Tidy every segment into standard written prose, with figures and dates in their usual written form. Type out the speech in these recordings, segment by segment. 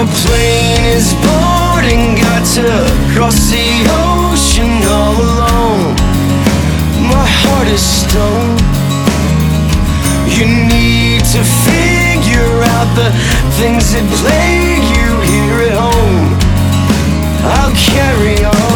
Our plane is boarding, got to cross the ocean all alone. My heart is stone. You need to figure out the things that plague you here at home. I'll carry on.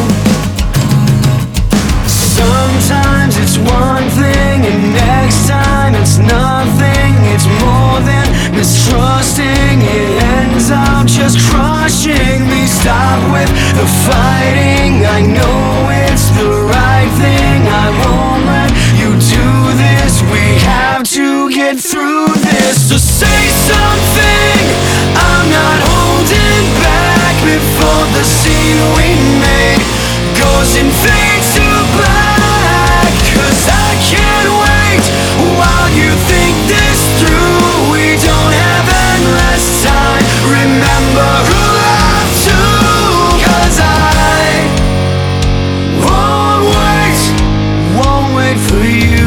Sometimes it's one thing and next time it's nothing. It's more than mistrusting. It ends up just crushing me. Stop with the fighting. I know it's the right thing. I won't let you do this. We have to get through this. So say something. I'm not holding back before the scene we made goes and fades to black. 'Cause I can't wait while you think this through. We don't have endless time. Remember who loved to. 'Cause I won't wait for you.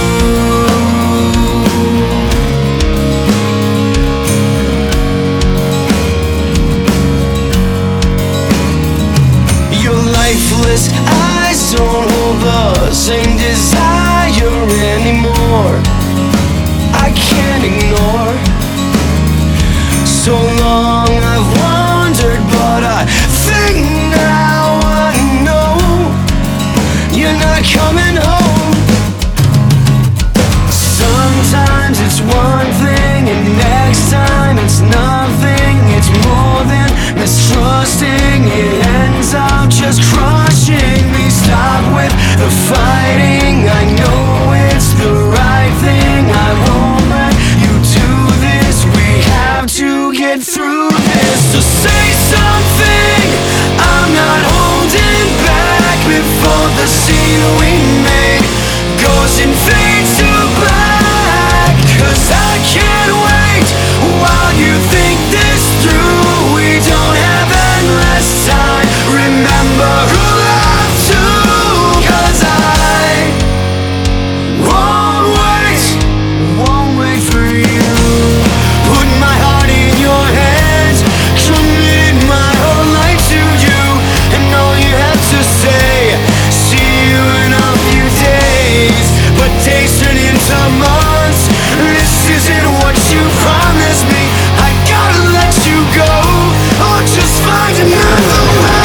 Your lifeless eyes don't hold the same desire anymore. I can't ignore. So long I've wondered, but I think now I know you're not coming home. Sometimes it's one thing and next time it's nothing. It's more than mistrusting. It ends up just crushing me. Stop with the fighting. I know it's the right thing. I won't let you do this. We have to get through this. So say something. I'm not holding back before the scene we made goes and fades to black. 'Cause I can't wait while you think this through. We don't have endless time. Remember who loved to. 'Cause I won't wait for you. Put my heart in your hands, committed my whole life to you. And all you have to say, see you in a few days. But days turn into months. This isn't what you promised me. I gotta let you go, or just find another way.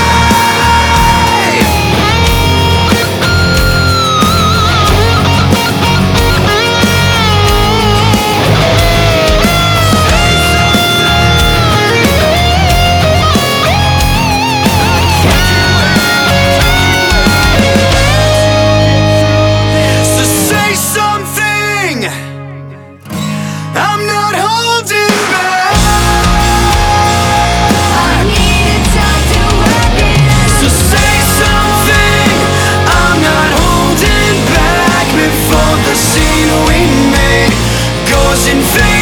So say something. I'm not holding back. I needed time to work it out. So say something. I'm not holding back before the scene we made goes and fades.